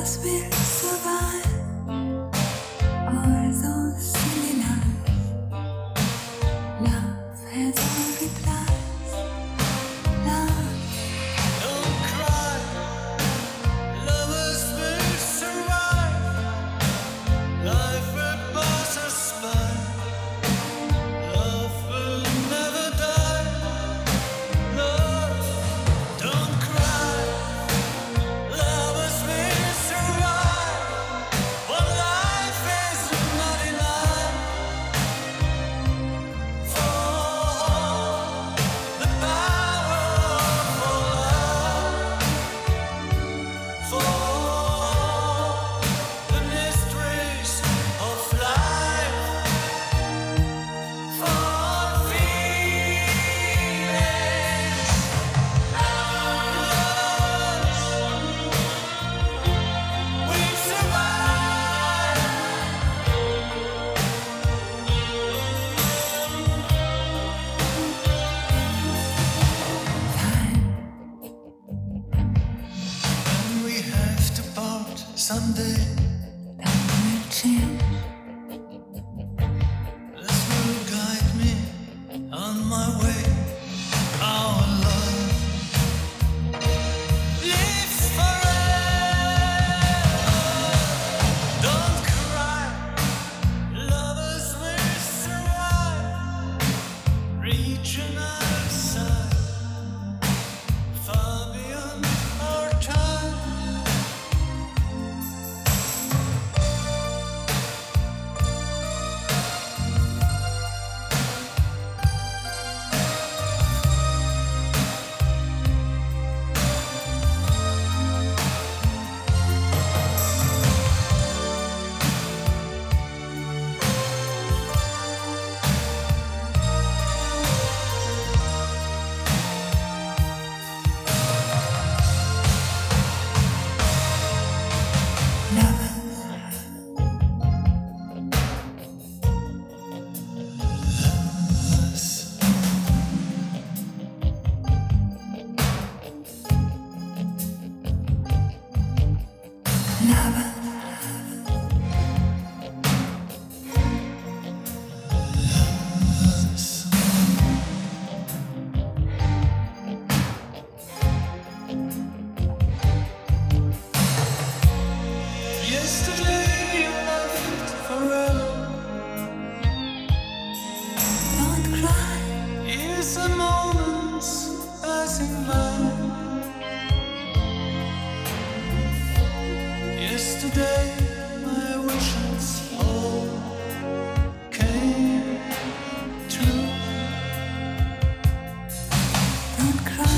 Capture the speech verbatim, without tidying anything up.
will survive all those silly lies. Love has all replies. Love. Don't cry, lovers will survive. Life will pass us by. Love will never die. Love, don't cry, lovers will survive. But life is not enough for the power for love, for the mysteries of life, for feelings. Lovers will survive. And we have to part someday. Time will change. This will guide me on my way. Our love lives forever. Don't cry, lovers will survive. Reach another side, far beyond our time. Yesterday you left forever. Don't cry. Years and moments passing by. Yesterday my wishes all came true. Don't cry.